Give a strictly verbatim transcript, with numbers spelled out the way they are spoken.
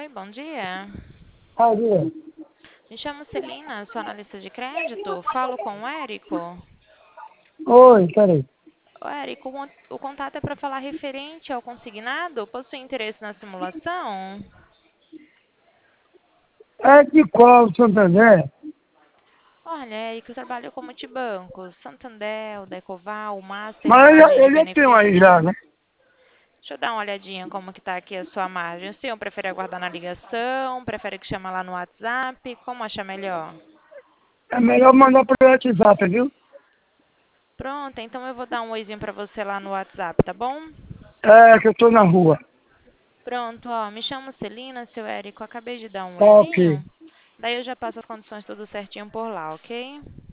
Oi, bom dia. Ah, viu? Me chamo Celina, sou analista de crédito. Falo com o Érico. Oi, peraí. Ô, Érico, o con- o contato é para falar referente ao consignado? Possui interesse na simulação? É de qual, Santander? Olha, Érico, eu trabalho com multibancos. Santander, Decoval, Master, Mas margem ele, de ele tem aí já, benefício. né? Deixa eu dar uma olhadinha como que tá aqui a sua margem. O senhor prefere aguardar na ligação? Prefere que chama lá no WhatsApp? Como acha melhor? É melhor mandar pro WhatsApp, viu? Pronto, então eu vou dar um oizinho para você lá no WhatsApp, tá bom? É que eu tô na rua. Pronto, ó, me chamo Celina, seu Érico, acabei de dar um Tá ok. oizinho. Daí eu já passo as condições tudo certinho por lá, ok?